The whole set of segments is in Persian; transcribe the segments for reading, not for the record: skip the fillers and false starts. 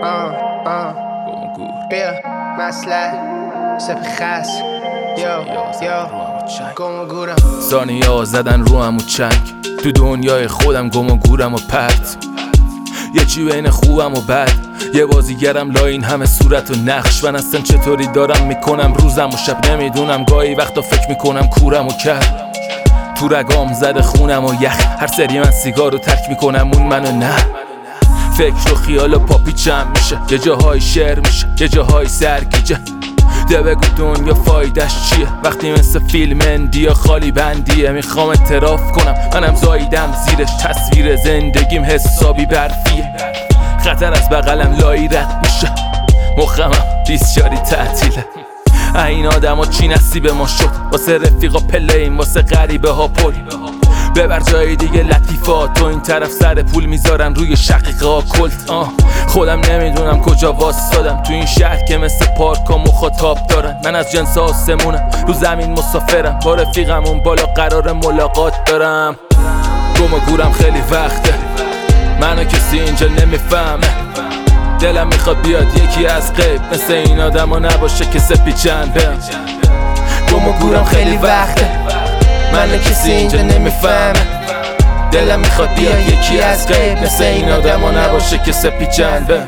بیا مسئله سپی خس گم و گورم ثانیه زدن رو هم و چنگ تو دنیای خودم گم و گورم و پرت یه چی بین خوبم و بد یه بازیگرم لا این همه صورت و نقش من اصلا چطوری دارم میکنم روزم و شب نمیدونم گاهی وقتا فکر میکنم کورم و کرد تو رگام زده خونم و یخ هر سری من سیگارو ترک میکنم اون منو نه فکر و خیال و پاپیچم میشه یه جاهای شعر میشه یه جاهای سرگیجه ده بگو دنیا فایدش چیه وقتی مثل فیلم اندیا خالی بندیه میخوام اعتراف کنم منم زاییدم زیرش تصویر زندگیم حسابی برفیه خطر از بغلم لایی رد میشه مخمم بیسیاری تعطیله این آدم ها چی نصیب ما شد واسه رفیقا پلیم واسه غریبه ها پل ببر جای دیگه لطیفات تو این طرف سر پول میذارن روی شقیقه ها کلت خودم نمیدونم کجا واسادم تو این شهر که مثل پارک ها مخاطاب دارن من از جنس آسمونم رو زمین مسافرم با رفیقم اون بالا قرار ملاقات دارم گم و گورم خیلی وقته منو کسی اینجا نمیفهمه دلم میخواد بیاد یکی از غیب مثل این آدم ها نباشه که سپی چنده گم و گورم خیلی وقته منو کسی اینجا نمیفهمه دلم میخواد بیاد یکی از غیب مثل این آدم ها نباشه که سپی چنده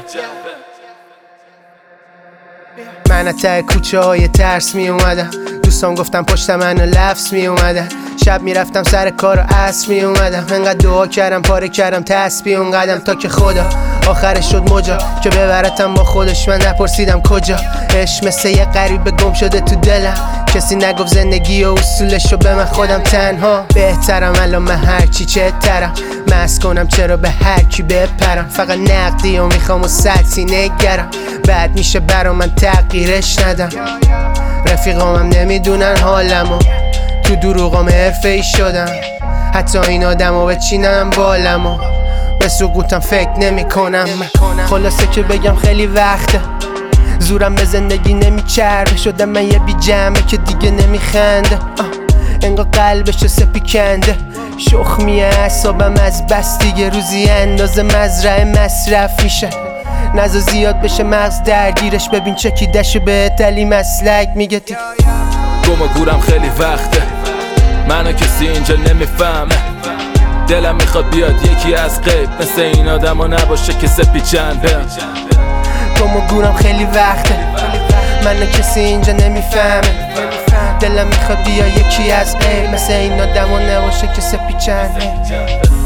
من ته کوچه های ترس می اومدم دوستان گفتم پشت منو لفظ می اومدن شب میرفتم سر کار و عصر می اومدم انقدر دعا کردم پاره کردم تسبیح اون قدم تا که خدا آخرش شد مجا که ببرتم با خودش من نپرسیدم کجا عشق مثل یه غریبه گم شده تو دلم کسی نگفت زندگی و اصولشو به من خودم تنها بهترم الان من هرچی چهترم مست کنم چرا به هر کی بپرم فقط نقدی و میخوام و سطحی نگرم بعد میشه برا من تغییرش ندم رفیقامم نمیدونن حالمو تو دروغام حرفه‌ای شدم حتی این آدمو بچینم بالمو به سقوطم فکر نمی کنم خلاصه که بگم خیلی وقته زورم به زندگی نمیچربه شدم من یه بی جمعه که دیگه نمیخنده انگار قلبش سپی کنده شخمیه اعصابم از بس دیگه روزی اندازه مزرعه مصرف میشه نزا زیاد بشه مغز درگیرش ببین چکیدشو به تلی مسلک میگه گم و گورم خیلی وقته منو کسی اینجا نمیفهمه دلم میخواد بیاد یکی از غیب مثل این آدم ها نباشه که سپی چنده گم و گورم خیلی وقته منو کسی اینجا نمیفهمه دلم میخواد بیاد یکی از غیب مثل این آدم ها نباشه که سپی چنده